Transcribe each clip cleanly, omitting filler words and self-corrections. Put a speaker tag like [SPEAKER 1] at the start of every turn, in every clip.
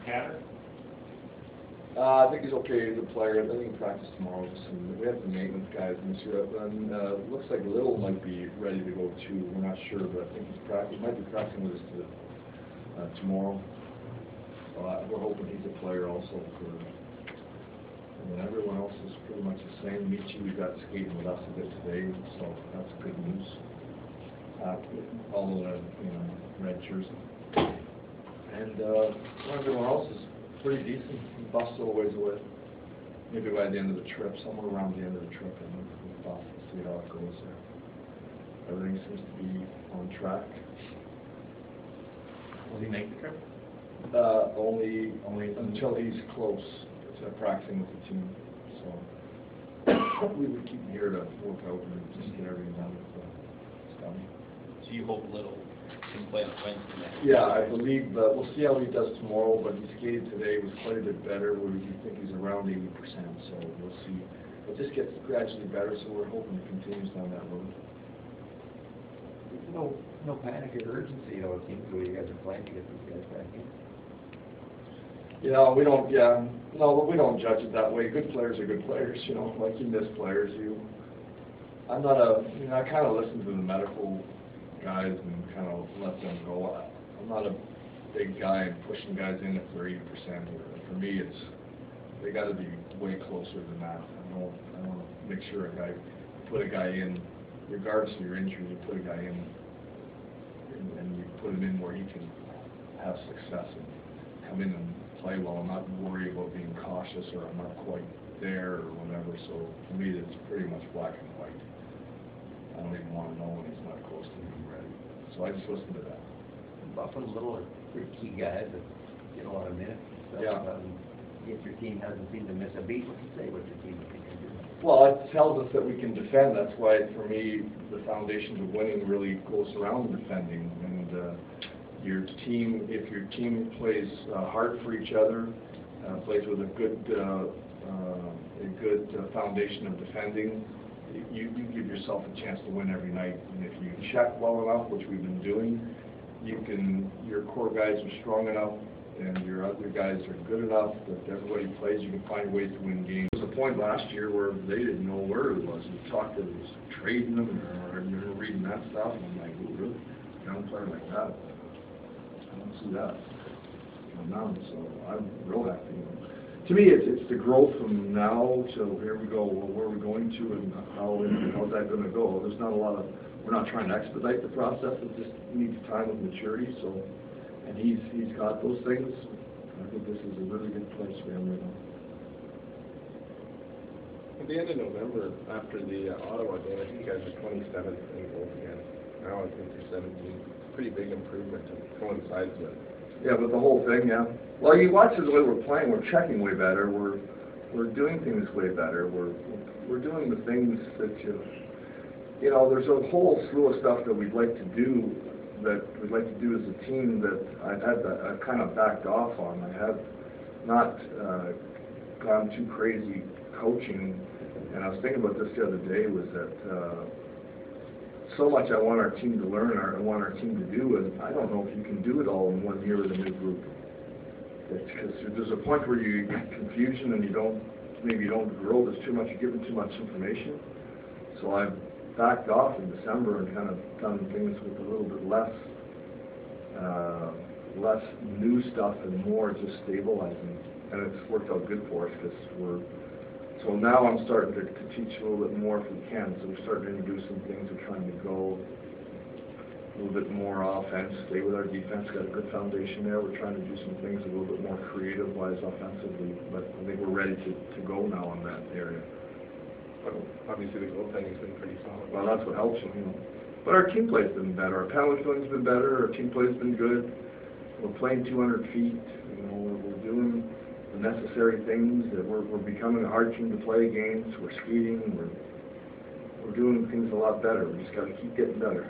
[SPEAKER 1] Tanner?
[SPEAKER 2] I think he's okay as a player. I think he can practice tomorrow. And we have some maintenance guys in this year. And looks like Little might be ready to go too. We're not sure, but I think he might be practicing with us tomorrow. We're hoping he's a player also. And everyone else is pretty much the same. Michi, we got skating with us a bit today, so that's good news. All in red jersey. And everyone else is pretty decent. Bus still a ways away. Maybe by the end of the trip, somewhere around the end of the trip, and we'll bus and see how it goes there. Everything seems to be on track.
[SPEAKER 1] Will he make the trip?
[SPEAKER 2] Only until he's close to practicing with the team. So we would keep him here to work out and just get everything done with stuff.
[SPEAKER 1] So you hope Little can play on Wednesday night?
[SPEAKER 2] Yeah, I believe, we'll see how he does tomorrow, but he skated today, was quite a bit better, where we think he's around 80%, so we'll see. It just gets gradually better, so we're hoping it continues down that road.
[SPEAKER 3] No panic or urgency, though, it seems, where you guys are playing to get these guys back in.
[SPEAKER 2] Yeah, we don't, but we don't judge it that way. Good players are good players, like you miss players. I kind of listen to the medical guys and kind of let them go. I'm not a big guy in pushing guys in if they're 80%. For me, they got to be way closer than that. I want to make sure put a guy in, regardless of your injury, you put a guy in and you put him in where he can have success and come in and play well. I'm not worried about being cautious or I'm not quite there or whatever. So for me, it's pretty much black and white. I don't even want to know when he's not close to being ready. So I just listen to that.
[SPEAKER 3] Buff and Little are pretty key guys that get a lot of minutes.
[SPEAKER 2] Yeah.
[SPEAKER 3] If your team hasn't seemed to miss a beat, what do you say what your team can do?
[SPEAKER 2] Well, it tells us that we can defend. That's why, for me, the foundations of winning really goes around defending. And your team, if your team plays hard for each other, plays with a good foundation of defending, you give yourself a chance to win every night. And if you check well enough, which we've been doing, your core guys are strong enough and your other guys are good enough that everybody plays, you can find ways to win games. There was a point last year where they didn't know where it was. We talked to them, trading them, or reading that stuff, and I'm like, oh, really? Young player like that? I don't see that. So I'm real happy. To me, it's the growth from now till here we go. Well, where are we going to, and how's that going to go? There's not a lot of. We're not trying to expedite the process. It just needs time of maturity. So, and he's got those things. I think this is a really good place for him right now.
[SPEAKER 4] At the end of November, after the Ottawa game, I think you guys were 27th in goals again. Now I think you're 17th. Pretty big improvement to coincide with.
[SPEAKER 2] Yeah, but the whole thing, yeah. Well, you watch the way we're playing. We're checking way better. We're doing things way better. We're doing the things that there's a whole slew of stuff that we'd like to do as a team that I've kind of backed off on. I have not gone too crazy coaching, and I was thinking about this the other day, was that so much I want our team to learn, I want our team to do, and I don't know if you can do it all in 1 year with a new group. Because there's a point where you get confusion and maybe you don't grow, there's too much, you're given too much information. So I've backed off in December and kind of done things with a little bit less new stuff and more just stabilizing. And it's worked out good for us because so now I'm starting to teach a little bit more if we can. So we're starting to introduce some things. We're trying to go a little bit more offense, stay with our defense, got a good foundation there. We're trying to do some things a little bit more creative-wise offensively, but I think we're ready to go now in that area.
[SPEAKER 4] But obviously the goaltending's been pretty solid.
[SPEAKER 2] Well, that's what helps them, But our team play's been better. Our penalty killing's been better. Our team play's been good. We're playing 200 feet. We're doing the necessary things. That we're becoming a hard team to play against. We're skating. We're doing things a lot better. We just got to keep getting better.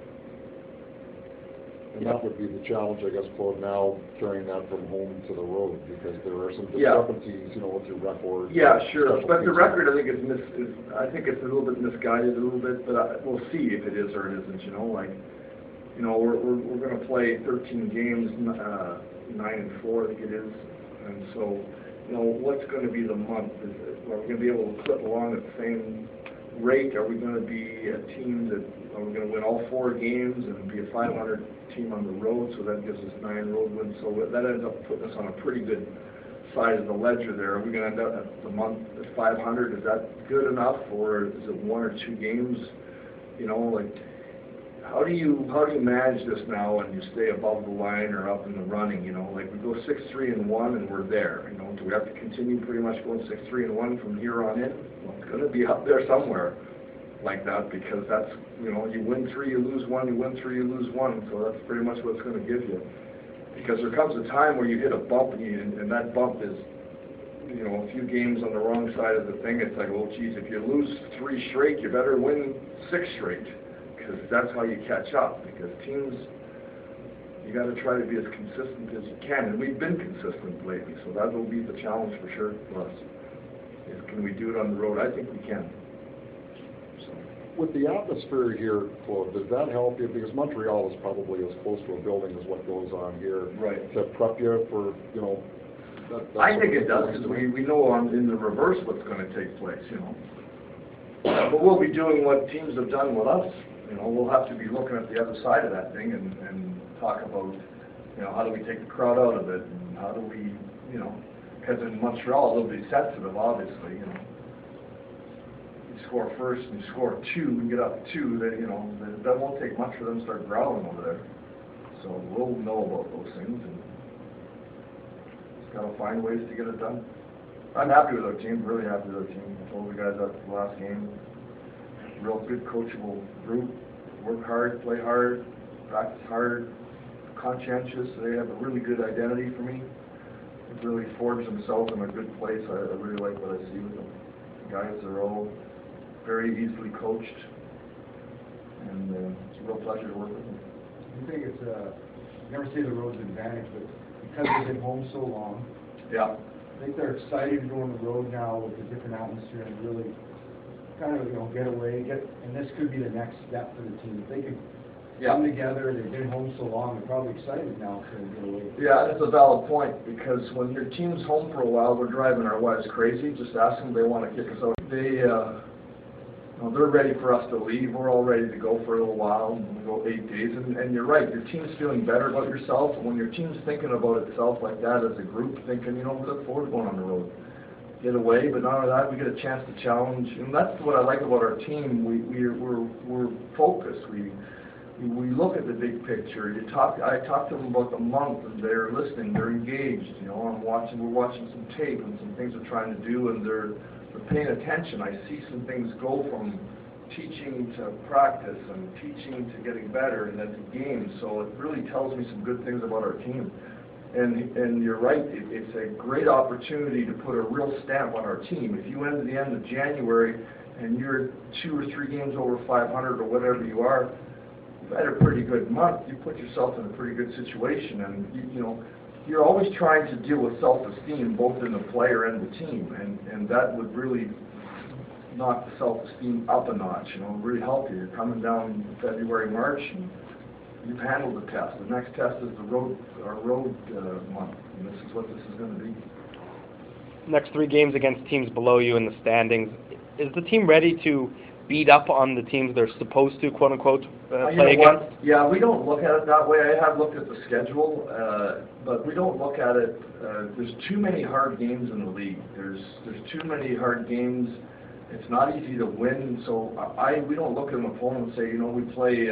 [SPEAKER 5] And that would be the challenge, I guess, for now, carrying that from home to the road, because there are some discrepancies, with your record.
[SPEAKER 2] Yeah, sure. But the record, I think, I think it's a little bit misguided a little bit, but we'll see if it is or it isn't, you know, we're going to play 13 games, 9-4, I think it is. And so, you know, what's going to be the month? Are we going to be able to clip along at the same rate? Are we going to be a team that, are we going to win all 4 games and be a 500 team on the road? So that gives us 9 road wins. So that ends up putting us on a pretty good side of the ledger there. Are we going to end up at the month at 500? Is that good enough, or is it 1 or 2 games? You know, like, how do you manage this now and you stay above the line or up in the running? You know, like we go 6-3-1 and we're there. You know, do we have to continue pretty much going 6-3-1 from here on in? Well, it's going to be up there somewhere like that, because that's, you know, you win 3, you lose 1, you win 3, you lose 1. So that's pretty much what it's going to give you. Because there comes a time where you hit a bump, and that bump is, you know, a few games on the wrong side of the thing. It's like, well, geez, if you lose 3 straight, you better win 6 straight, because that's how you catch up. Because teams, you got to try to be as consistent as you can, and we've been consistent lately. So that will be the challenge for sure for us. Is can we do it on the road? I think we can.
[SPEAKER 5] With the atmosphere here, Claude, does that help you? Because Montreal is probably as close to a building as what goes on here.
[SPEAKER 2] Right.
[SPEAKER 5] To prep you for, you know,
[SPEAKER 2] I think it does, because we know in the reverse what's going to take place, you know. But we'll be doing what teams have done with us. You know, we'll have to be looking at the other side of that thing and talk about, you know, how do we take the crowd out of it, and how do we, you know, because in Montreal they'll be sensitive, obviously, you know. You score first and you score 2 and get up 2, then, you know, that won't take much for them to start growling over there. So we'll know about those things, and just got to find ways to get it done. I'm happy with our team, really happy with our team. I told the guys after the last game, real good coachable group, work hard, play hard, practice hard, conscientious. They have a really good identity for me. They've really forged themselves in a good place. I really like what I see with them. The guys are all very easily coached, and it's a real pleasure to work with them.
[SPEAKER 6] I think it's you never say the road's an advantage, but because they've been home so long,
[SPEAKER 2] Yeah.
[SPEAKER 6] I think they're excited to go on the road now with a different atmosphere and really kind of, you know, get away, and this could be the next step for the team. If they could come together, they've been home so long, they're probably excited now to get away.
[SPEAKER 2] Yeah, that's a valid point, because when your team's home for a while, we're driving our wives crazy. Just ask them if they want to kick us out. They're ready for us to leave. We're all ready to go for a little while. We go 8 days, and you're right. Your team's feeling better about yourself. And when your team's thinking about itself like that as a group, thinking, you know, we look forward to going on the road, get away. But not only that, we get a chance to challenge, and that's what I like about our team. We're focused. We look at the big picture. I talk to them about the month, and they're listening. They're engaged. You know, we're watching some tape and some things we're trying to do, and they're paying attention. I see some things go from teaching to practice and teaching to getting better and then to games. So it really tells me some good things about our team. And you're right, it's a great opportunity to put a real stamp on our team. If you end at the end of January and you're 2 or 3 games over 500 or whatever you are, you've had a pretty good month. You put yourself in a pretty good situation, and you know, you're always trying to deal with self-esteem, both in the player and the team, and that would really knock the self-esteem up a notch, you know, really help you. You're coming down February, March, and you've handled the test. The next test is our road month, and this is what this is going to be.
[SPEAKER 7] Next 3 games against teams below you in the standings. Is the team ready to beat up on the teams they're supposed to, quote unquote, play against?
[SPEAKER 2] Yeah, we don't look at it that way. I have looked at the schedule, but we don't look at it. There's too many hard games in the league. There's too many hard games. It's not easy to win. So we don't look at an opponent and say, you know, we play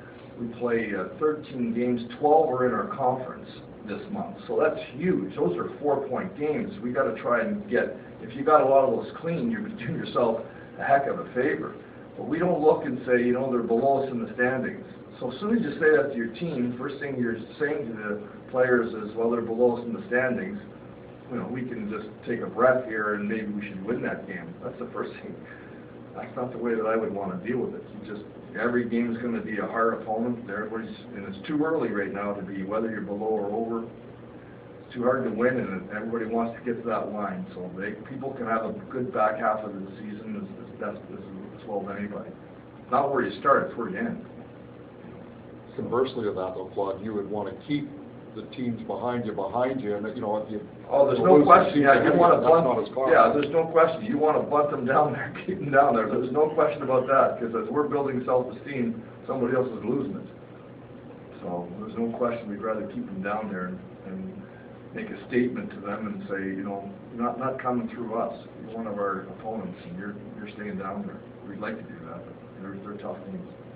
[SPEAKER 2] 13 games. 12 are in our conference this month. So that's huge. Those are 4-point games. We got to try and get. If you got a lot of those clean, you're doing yourself a heck of a favor. But we don't look and say, you know, they're below us in the standings. So as soon as you say that to your team, first thing you're saying to the players is, well, they're below us in the standings. You know, we can just take a breath here and maybe we should win that game. That's the first thing. That's not the way that I would want to deal with it. Every game is going to be a hard opponent. And it's too early right now to be, whether you're below or over. It's too hard to win, and everybody wants to get to that line. So people can have a good back half of the season as well as anybody. Not where you start, it's where you end.
[SPEAKER 5] conversely to that though, Claude, you would want to keep the teams behind you, and, you know, if you.
[SPEAKER 8] Oh, there's no question, yeah, you want to
[SPEAKER 5] That's not
[SPEAKER 8] bunt,
[SPEAKER 5] as common.
[SPEAKER 8] yeah, there's no question, you want to bunt them down there, keep them down there, there's no question about that, because as we're building self-esteem, somebody else is losing it. So, there's no question, we'd rather keep them down there and make a statement to them and say, you know, not coming through us, you're one of our opponents, and you're staying down there. We'd like to do that, but they're tough teams.